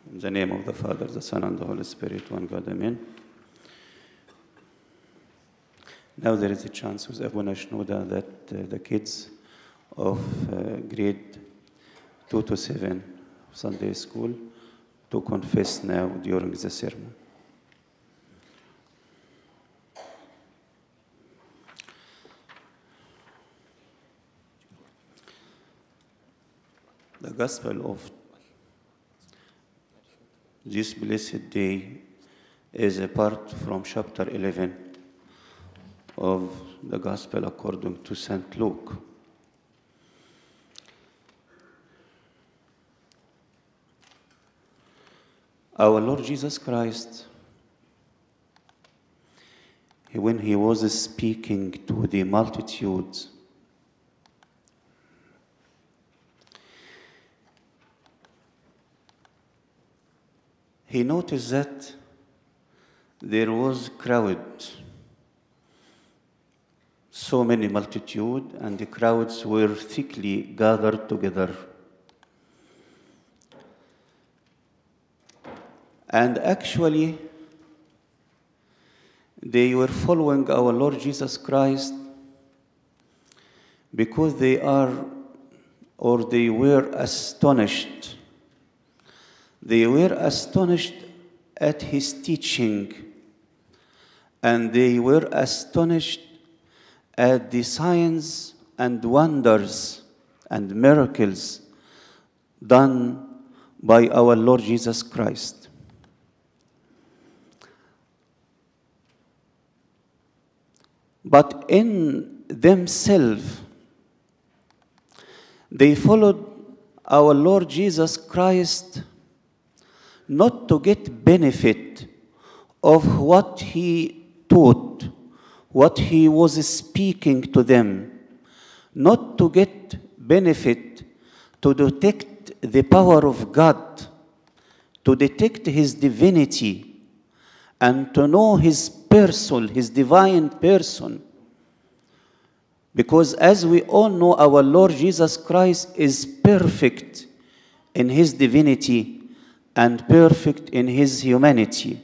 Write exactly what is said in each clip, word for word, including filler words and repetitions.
In the name of the Father, the Son, and the Holy Spirit, one God, Amen. Now there is a chance with Abuna Shnoda that uh, the kids of uh, grade two to seven Sunday school to confess now during the sermon. The Gospel of this blessed day is a part from chapter eleven of the Gospel according to Saint Luke. Our Lord Jesus Christ, when he was speaking to the multitudes, he noticed that there was crowd, so many multitude, and the crowds were thickly gathered together. And actually, they were following our Lord Jesus Christ because they are, or they were astonished. They were astonished at his teaching, and they were astonished at the signs and wonders and miracles done by our Lord Jesus Christ. But in themselves, they followed our Lord Jesus Christ not to get benefit of what he taught, what he was speaking to them, not to get benefit to detect the power of God, to detect his divinity, and to know his person, his divine person. Because as we all know, our Lord Jesus Christ is perfect in his divinity and perfect in his humanity.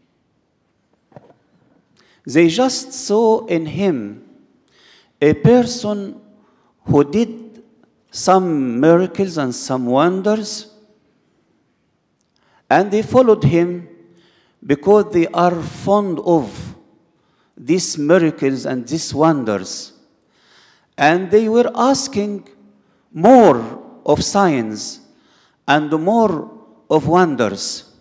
They just saw in him a person who did some miracles and some wonders, and they followed him because they are fond of these miracles and these wonders. And they were asking more of signs and more of wonders.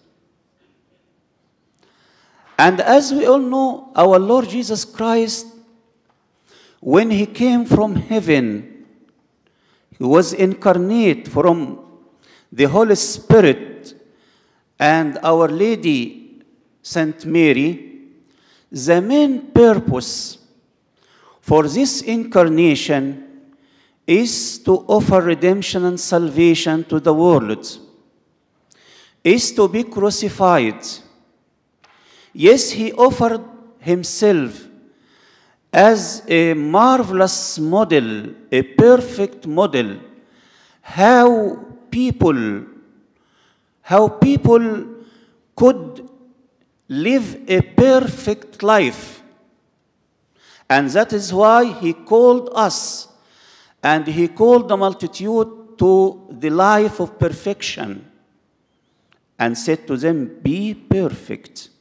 And as we all know, our Lord Jesus Christ, when he came from heaven, he was incarnate from the Holy Spirit and Our Lady Saint Mary. The main purpose for this incarnation is to offer redemption and salvation to the world, is to be crucified. Yes, he offered himself as a marvelous model, a perfect model, how people, how people could live a perfect life. And that is why he called us, and he called the multitude to the life of perfection, and said to them, be perfect,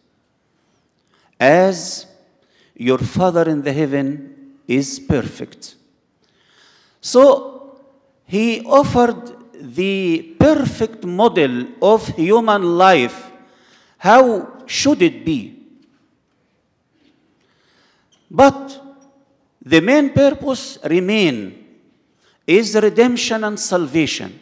as your Father in the heaven is perfect. So he offered the perfect model of human life. How should it be? But the main purpose remain is redemption and salvation.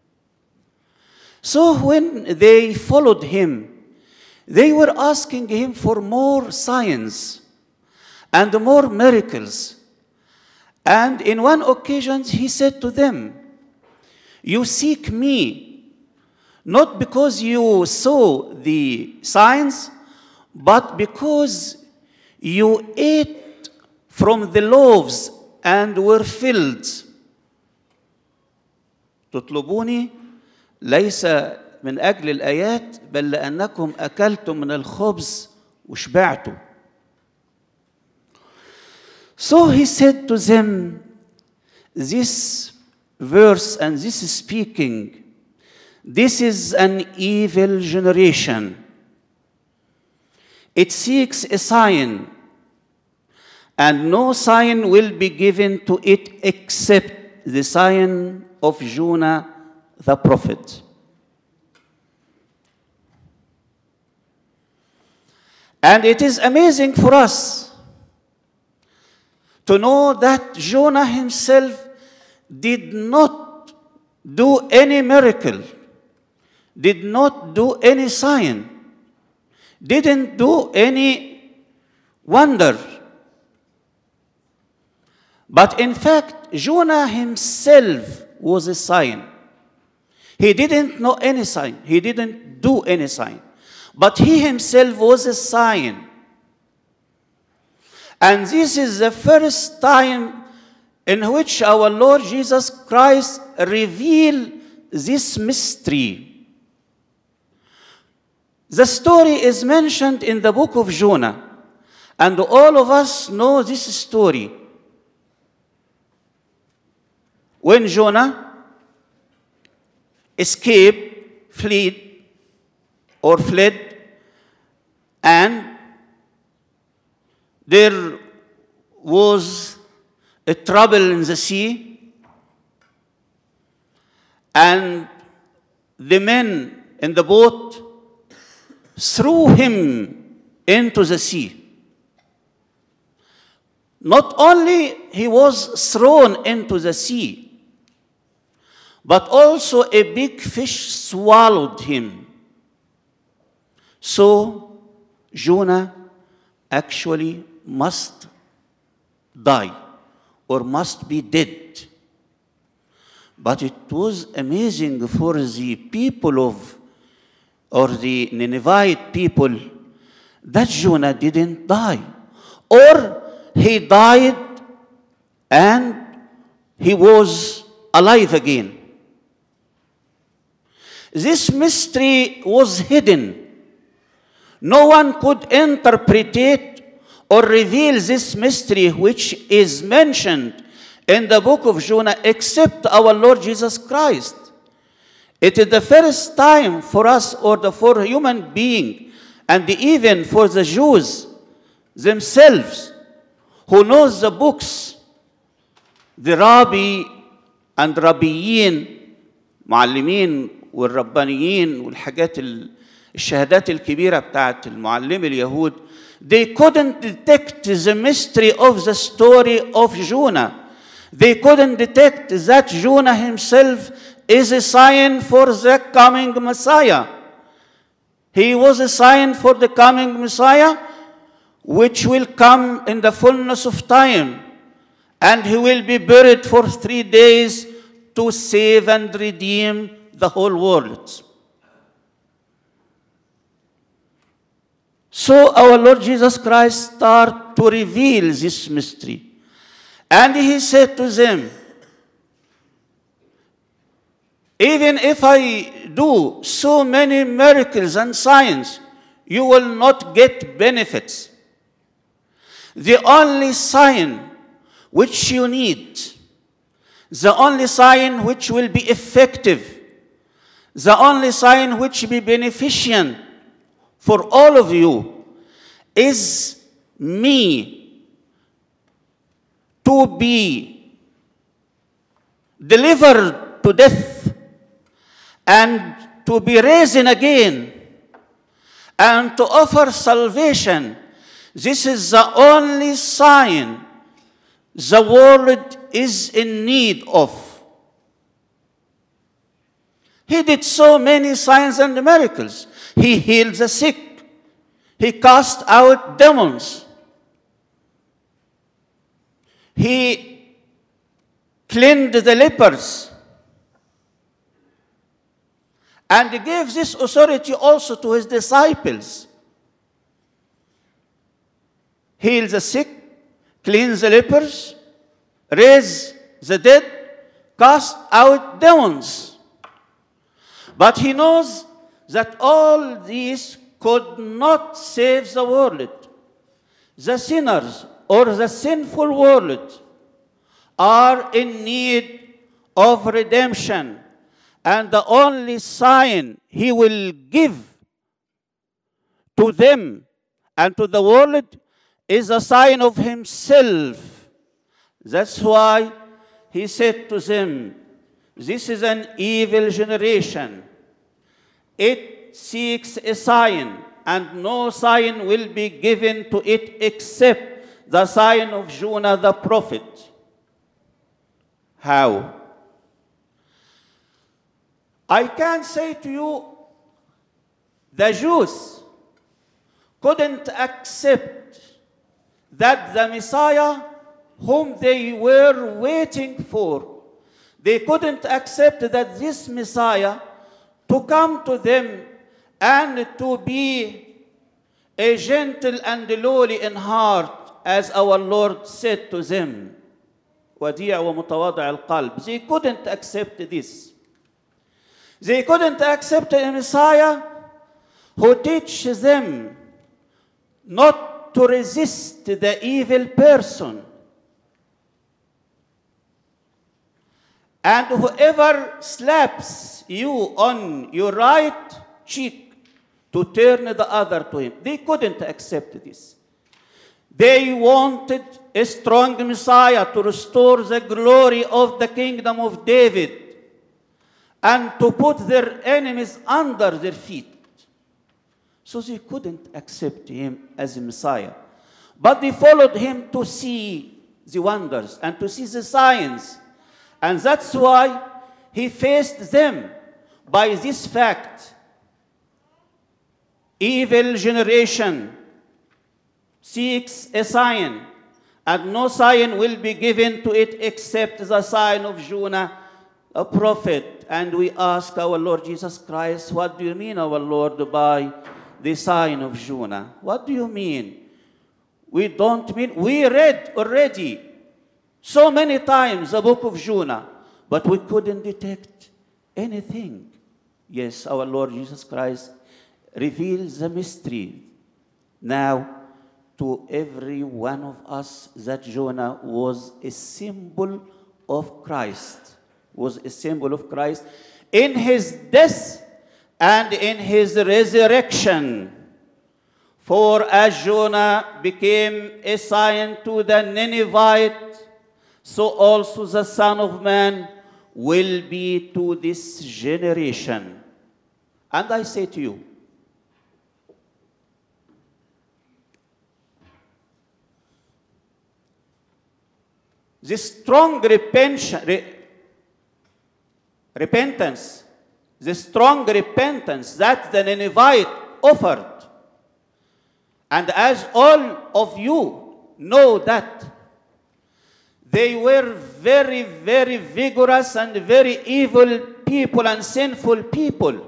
So when they followed him, they were asking him for more signs and more miracles. And in one occasion, he said to them, you seek me not because you saw the signs, but because you ate from the loaves and were filled. تطلبوني ليس من أجل الآيات بل لأنكم أكلتم من الخبز وشبعتوا. So he said to them, this verse and this speaking, this is an evil generation. It seeks a sign, and no sign will be given to it except the sign of Jonah the prophet. And it is amazing for us to know that Jonah himself did not do any miracle, did not do any sign, didn't do any wonder. But in fact, Jonah himself was a sign. He didn't know any sign. He didn't do any sign. But he himself was a sign. And this is the first time in which our Lord Jesus Christ revealed this mystery. The story is mentioned in the book of Jonah, and all of us know this story. When Jonah escaped, fled, or fled, and there was a trouble in the sea, and the men in the boat threw him into the sea. Not only he was thrown into the sea, but also a big fish swallowed him. So Jonah actually must die or must be dead. But it was amazing for the people of, or the Ninevite people, that Jonah didn't die. Or he died and he was alive again. This mystery was hidden. No one could interpret it or reveal this mystery which is mentioned in the book of Jonah except our Lord Jesus Christ. It is the first time for us, or the for human being, and even for the Jews themselves who knows the books, the Rabbi and Rabbiyin, معلمين والربانيين والحاجات الشهادات الكبيرة بتاعت المعلم اليهود, they couldn't detect the mystery of the story of Jonah. They couldn't detect that Jonah himself is a sign for the coming Messiah. He was a sign for the coming Messiah, which will come in the fullness of time. And he will be buried for three days to save and redeem the whole world. So our Lord Jesus Christ started to reveal this mystery. And he said to them, even if I do so many miracles and signs, you will not get benefits. The only sign which you need, the only sign which will be effective, the only sign which will be beneficent for all of you is me to be delivered to death and to be risen again and to offer salvation. This is the only sign the world is in need of. He did so many signs and miracles. He healed the sick. He cast out demons. He cleansed the lepers. And he gave this authority also to his disciples. Heal the sick, cleanse the lepers, raise the dead, cast out demons. But he knows that all these could not save the world. The sinners or the sinful world are in need of redemption, and the only sign he will give to them and to the world is a sign of himself. That's why he said to them, this is an evil generation. It seeks a sign, and no sign will be given to it except the sign of Jonah the prophet. How? I can say to you, the Jews couldn't accept that the Messiah whom they were waiting for, they couldn't accept that this Messiah to come to them and to be a gentle and lowly in heart, as our Lord said to them, وديع ومتواضع القلب. They couldn't accept this. They couldn't accept a Messiah who teaches them not to resist the evil person. And whoever slaps you on your right cheek, to turn the other to him. They couldn't accept this. They wanted a strong Messiah to restore the glory of the kingdom of David and to put their enemies under their feet. So they couldn't accept him as a Messiah. But they followed him to see the wonders and to see the signs. And that's why he faced them by this fact. Evil generation seeks a sign, and no sign will be given to it except the sign of Jonah, a prophet. And we ask our Lord Jesus Christ, what do you mean, our Lord, by the sign of Jonah? What do you mean? We don't mean, we read already so many times the book of Jonah, but we couldn't detect anything. Yes, our Lord Jesus Christ reveals the mystery now to every one of us that Jonah was a symbol of Christ, was a symbol of Christ in his death and in his resurrection. For as Jonah became a sign to the Ninevites, so also the Son of Man will be to this generation. And I say to you, the strong repentance, repentance, the strong repentance that the Ninevites offered, and as all of you know that, they were very, very vigorous and very evil people and sinful people.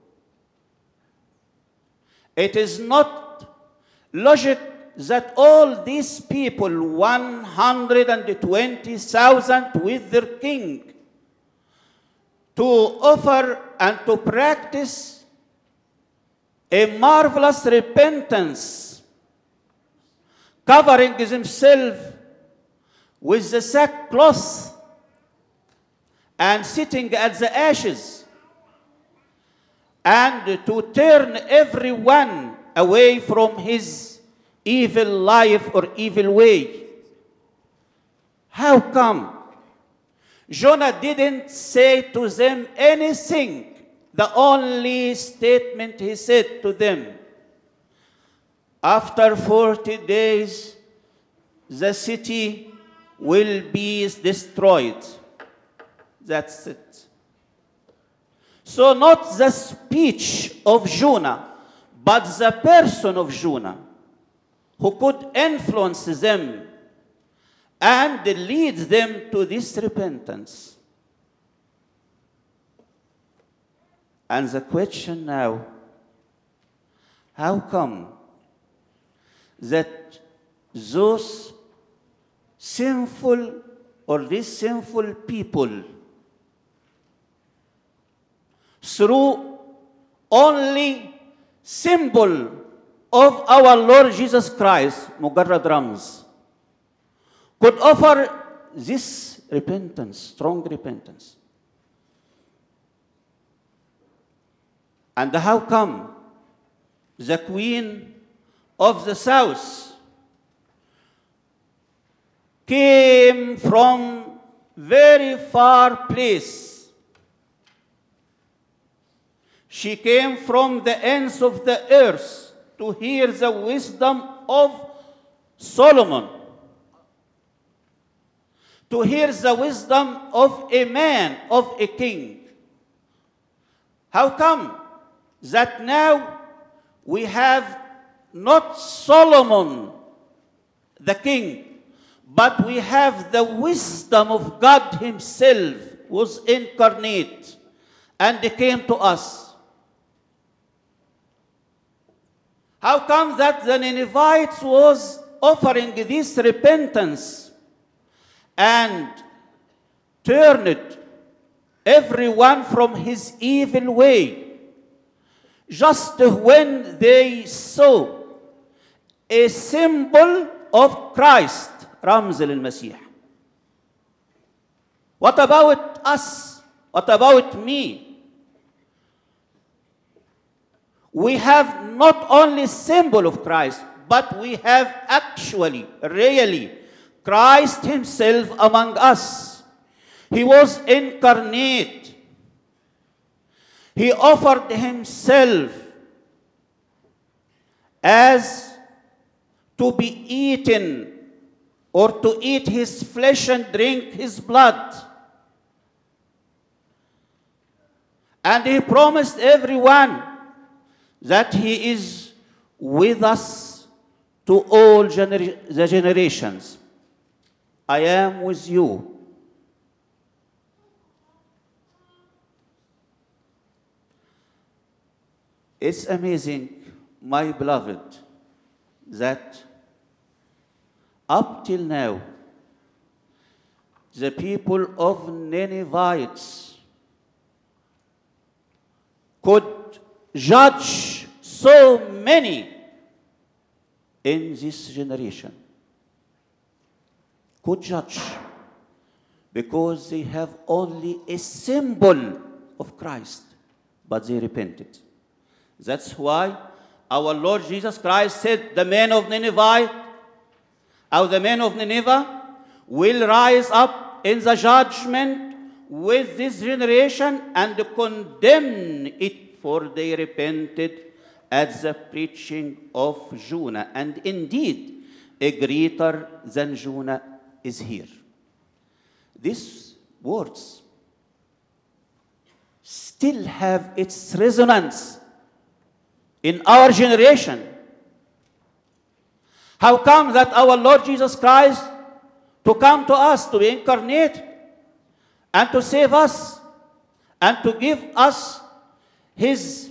It is not logic that all these people, one hundred twenty thousand with their king, to offer and to practice a marvelous repentance, covering themselves with the sackcloth and sitting at the ashes, and to turn everyone away from his evil life or evil way. How come? Jonah didn't say to them anything. The only statement he said to them, after forty days, the city will be destroyed. That's it. So not the speech of Jonah, but the person of Jonah, who could influence them and lead them to this repentance. And the question now, how come that those sinful or these sinful people, through only symbol of our Lord Jesus Christ, مجرد رمز, could offer this repentance, strong repentance. And how come the Queen of the South came from very far place? She came from the ends of the earth to hear the wisdom of Solomon, to hear the wisdom of a man, of a king. How come that now we have not Solomon the king, but we have the wisdom of God himself was incarnate and came to us? How come that the Ninevites was offering this repentance and turned everyone from his evil way just when they saw a symbol of Christ, رمز للمسيح? What about us? What about me? We have not only symbol of Christ, but we have actually, really, Christ himself among us. He was incarnate. He offered himself as to be eaten, or to eat his flesh and drink his blood. And he promised everyone that he is with us to all gener the generations. I am with you. It's amazing, my beloved, that up till now, the people of Ninevites could judge so many in this generation. Could judge because they have only a symbol of Christ, but they repented. That's why our Lord Jesus Christ said, the men of Nineveh, or the men of Nineveh, will rise up in the judgment with this generation and condemn it, for they repented at the preaching of Jonah. And indeed, a greater than Jonah is here. These words still have its resonance in our generation. How come that our Lord Jesus Christ to come to us, to be incarnate, and to save us, and to give us his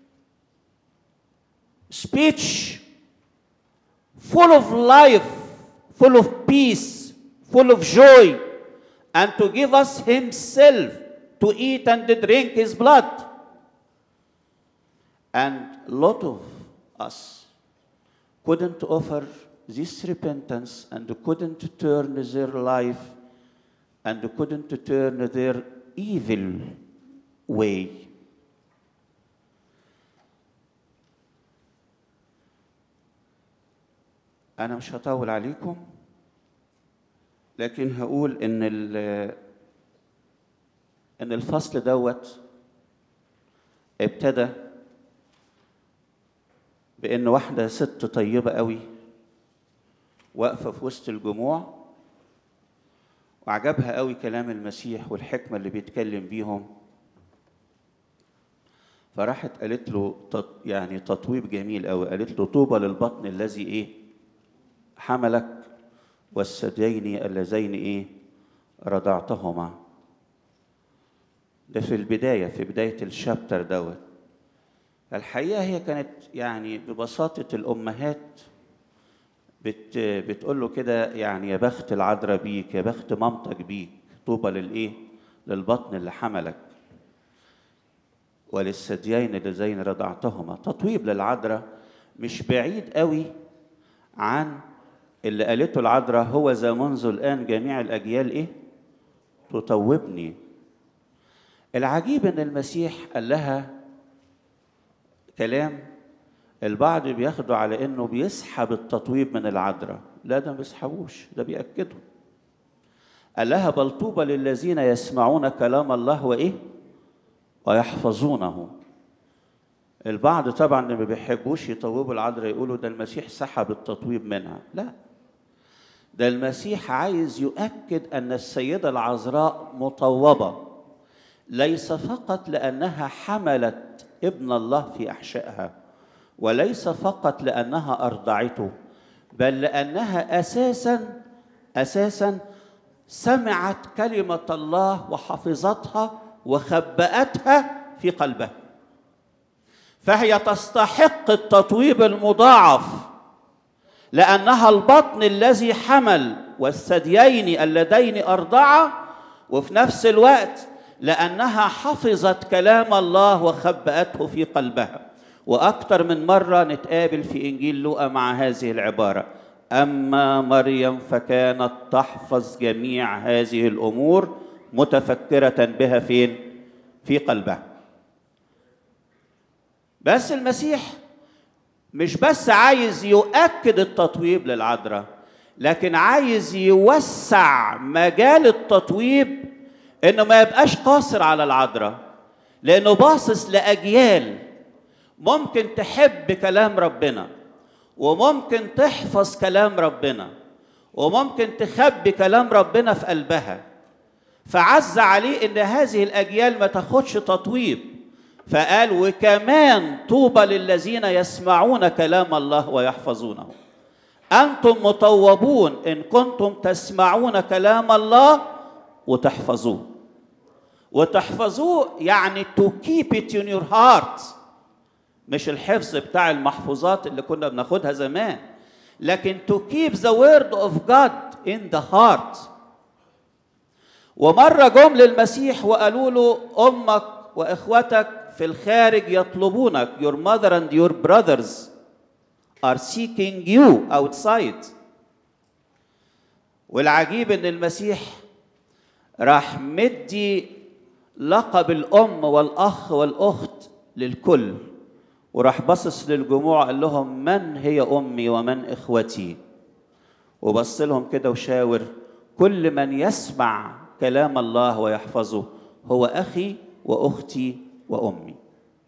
speech full of life, full of peace, full of joy, and to give us himself to eat and to drink his blood? And a lot of us couldn't offer this repentance and couldn't turn their life and couldn't turn their evil way. أنا مش هطول عليكم، لكن هقول إن إن الفصل دوت ابتدى بإن واحدة ست طيبة قوي واقفة في وسط الجموع، وعجبها قوي كلام المسيح والحكمة اللي بيتكلم بيهم، فراحت قالت له يعني تطويب جميل قوي، قالت له طوبى للبطن الذي إيه حملك والثديين اللذين إيه رضعتهما. ده في البداية، في بداية الشابتر دوت. الحقيقة هي كانت يعني ببساطة الأمهات بت بتقول له كده، يعني يا بخت العذراء بيك، يا بخت مامتك بيك، طوبى للإيه؟ للبطن اللي حملك. وللثديين اللذين رضعتهما. تطويب للعذراء مش بعيد قوي عن اللي قالته العذراء: هو ذا منذ الآن جميع الأجيال إيه؟ تطوبني. العجيب إن المسيح قال لها كلام البعض بياخدوا على إنه بيسحب التطويب من العذراء. لا، ده ما بيسحبوش، ده بيأكده. قال لها: بل طوبى للذين يسمعون كلام الله وإيه؟ ويحفظونه. البعض طبعا اللي ما بيحبوش يطوبوا العذراء يقولوا ده المسيح سحب التطويب منها. لا، ده المسيح عايز يؤكد أن السيدة العذراء مطوبة، ليس فقط لأنها حملت ابن الله في أحشائها، وليس فقط لأنها أرضعته، بل لأنها أساساً أساساً سمعت كلمة الله وحفظتها وخبأتها في قلبها، فهي تستحق التطويب المضاعف، لأنها البطن الذي حمل والثديين اللذين أرضعا، وفي نفس الوقت لأنها حفظت كلام الله وخبأته في قلبها. وأكثر من مرة نتقابل في إنجيل لوقا مع هذه العبارة: أما مريم فكانت تحفظ جميع هذه الأمور متفكرة بها فين؟ في قلبها. بس المسيح مش بس عايز يؤكد التطويب للعذراء، لكن عايز يوسع مجال التطويب، إنه ما يبقاش قاصر على العذراء، لأنه باصص لأجيال ممكن تحب كلام ربنا، وممكن تحفظ كلام ربنا، وممكن تخبي كلام ربنا في قلبها. فعز عليه إن هذه الأجيال ما تاخدش تطويب، فقال: وكمان طوبى للذين يسمعون كلام الله ويحفظونه. أنتم مطوبون إن كنتم تسمعون كلام الله وتحفظوه. وتحفظوه يعني to keep it in your heart، مش الحفظ بتاع المحفوظات اللي كنا بناخدها زمان، لكن to keep the word of God in the heart. ومرة جم للمسيح وقالوا له: أمك وإخوتك في الخارج يطلبونك. Your mother and your brothers are seeking you outside. والعجيب إن المسيح راح مدي لقب الأم والأخ والأخت للكل، وراح بصص للجموع قال لهم: من هي أمي ومن إخوتي؟ وبص لهم كده وشاور: كل من يسمع كلام الله ويحفظه هو أخي وأختي وأمي.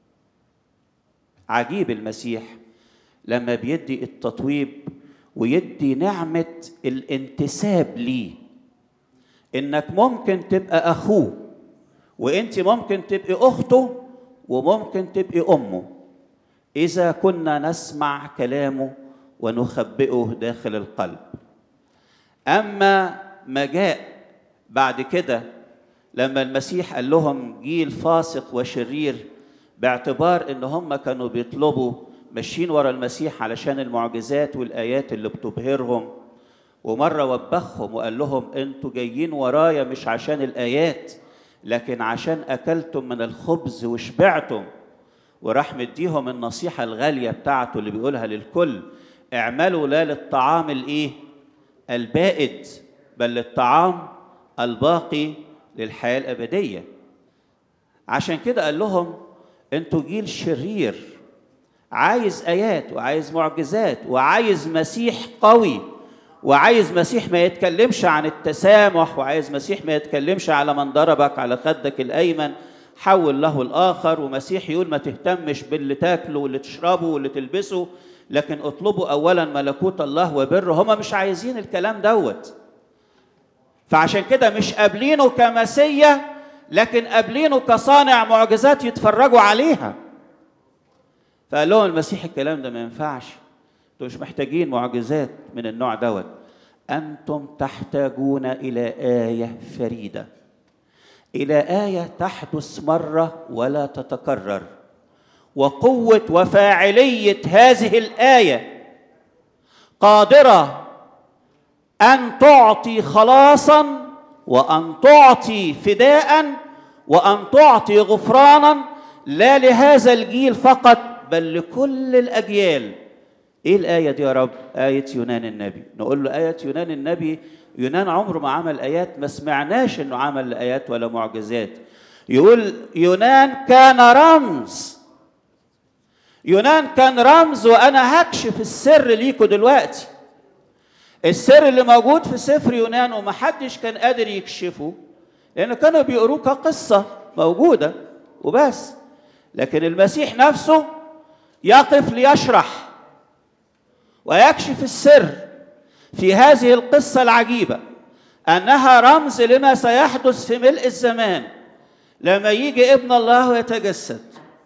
عجيب المسيح لما بيدي التطويب ويدي نعمة الانتساب ليه، إنك ممكن تبقى أخوه، وإنت ممكن تبقي أخته، وممكن تبقي أمه، إذا كنا نسمع كلامه ونخبئه داخل القلب. أما ما جاء بعد كده لما المسيح قال لهم جيل فاسق وشرير، باعتبار إن هم كانوا بيطلبوا ماشيين ورا المسيح علشان المعجزات والآيات اللي بتبهرهم، ومرة وبخهم وقال لهم: أنتوا جايين ورايا مش عشان الآيات، لكن عشان أكلتم من الخبز وشبعتم. وراح مديهم النصيحة الغالية بتاعته اللي بيقولها للكل: اعملوا لا للطعام الإيه؟ البائد، بل للطعام الباقي للحياة الأبدية. عشان كده قال لهم: أنتوا جيل شرير، عايز آيات وعايز معجزات وعايز مسيح قوي، وعايز مسيح ما يتكلمش عن التسامح، وعايز مسيح ما يتكلمش على من ضربك على خدك الأيمن حول له الآخر، ومسيح يقول ما تهتمش باللي تاكله واللي تشربه واللي تلبسه، لكن اطلبوا أولا ملكوت الله وبره. هما مش عايزين الكلام دوت. فعشان كده مش قابلينه كمسيا، لكن قابلينه كصانع معجزات يتفرجوا عليها. فقال لهم المسيح الكلام ده ما ينفعش، انتم مش محتاجين معجزات من النوع دوت، انتم تحتاجون الى آية فريدة، الى آية تحدث مرة ولا تتكرر. وقوة وفاعلية هذه الآية قادرة أن تعطي خلاصاً، وأن تعطي فداءً، وأن تعطي غفرانا لا لهذا الجيل فقط بل لكل الأجيال. إيه الآية دي يا رب؟ آية يونان النبي. نقول له آية يونان النبي، يونان عمره ما عمل آيات، ما سمعناش إنه عمل آيات ولا معجزات. يقول يونان كان رمز، يونان كان رمز، وأنا هكشف السر ليكوا دلوقتي. السر اللي موجود في سفر يونان ومحدش كان قادر يكشفه، لأن كانوا بيقروه كقصة موجودة وبس، لكن المسيح نفسه يقف ليشرح ويكشف السر في هذه القصة العجيبة، أنها رمز لما سيحدث في ملء الزمان لما يجي ابن الله ويتجسد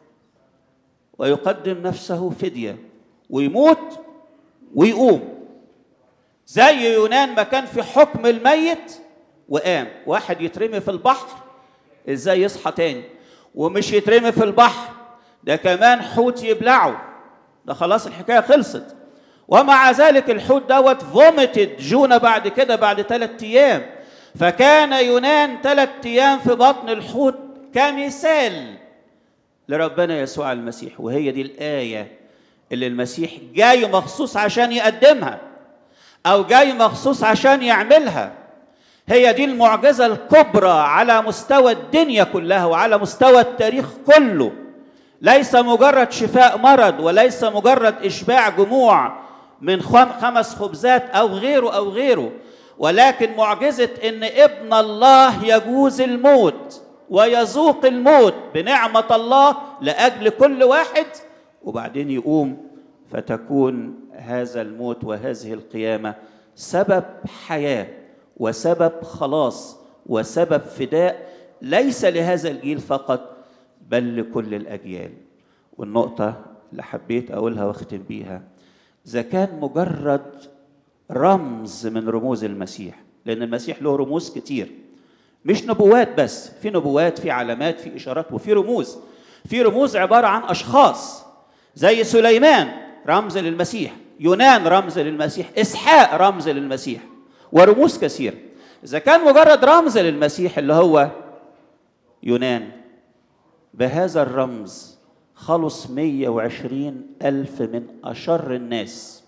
ويقدم نفسه فدية ويموت ويقوم. زي يونان ما كان في حكم الميت وقام. واحد يترمي في البحر ازاي يصحى تاني؟ ومش يترمي في البحر، ده كمان حوت يبلعه، ده خلاص الحكاية خلصت. ومع ذلك الحوت دوت فوميتد جونا بعد كده بعد ثلاث ايام. فكان يونان ثلاث ايام في بطن الحوت كمثال لربنا يسوع المسيح. وهي دي الآية اللي المسيح جاي مخصوص عشان يقدمها، أو جاي مخصوص عشان يعملها. هي دي المعجزة الكبرى على مستوى الدنيا كلها وعلى مستوى التاريخ كله. ليس مجرد شفاء مرض، وليس مجرد إشباع جموع من خمس خبزات أو غيره أو غيره، ولكن معجزة إن ابن الله يجوز الموت ويذوق الموت بنعمة الله لأجل كل واحد، وبعدين يقوم فتكون هذا الموت وهذه القيامة سبب حياة وسبب خلاص وسبب فداء، ليس لهذا الجيل فقط بل لكل الأجيال. والنقطة اللي حبيت أقولها واختم بيها، إذا كان مجرد رمز من رموز المسيح، لأن المسيح له رموز كتير، مش نبوات بس، في نبوات، في علامات، في إشارات، وفي رموز. في رموز عبارة عن أشخاص، زي سليمان رمز للمسيح، يونان رمز للمسيح، إسحاق رمز للمسيح، ورموز كثير. إذا كان مجرد رمز للمسيح اللي هو يونان، بهذا الرمز خلص مئة وعشرين ألف من أشر الناس،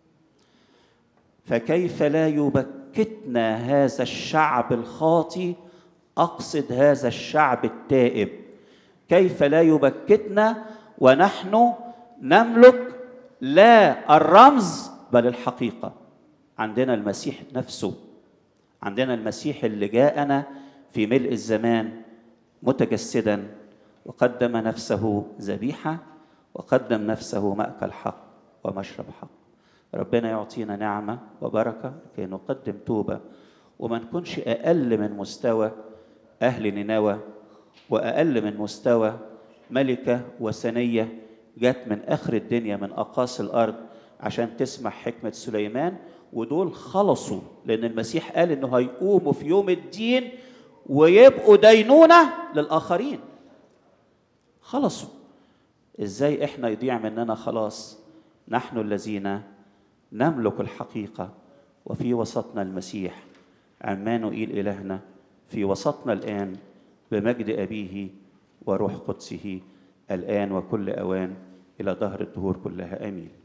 فكيف لا يبكتنا هذا الشعب الخاطي، أقصد هذا الشعب التائب، كيف لا يبكتنا ونحن نملك لا الرمز بل الحقيقة. عندنا المسيح نفسه، عندنا المسيح اللي جاءنا في ملء الزمان متجسدا وقدم نفسه ذبيحة وقدم نفسه مأكل حق ومشرب حق. ربنا يعطينا نعمة وبركة كي نقدم توبة وما نكونش أقل من مستوى أهل نينوى وأقل من مستوى ملكة وثنية جت من آخر الدنيا من أقاصي الأرض عشان تسمع حكمة سليمان، ودول خلصوا لأن المسيح قال إنه هيقوموا في يوم الدين ويبقوا دينونة للآخرين. خلصوا. إزاي إحنا يضيع مننا خلاص؟ نحن الذين نملك الحقيقة وفي وسطنا المسيح عمانوئيل إلهنا في وسطنا الآن بمجد أبيه وروح قدسه الآن وكل أوان إلى دهر الدهور كلها. آمين.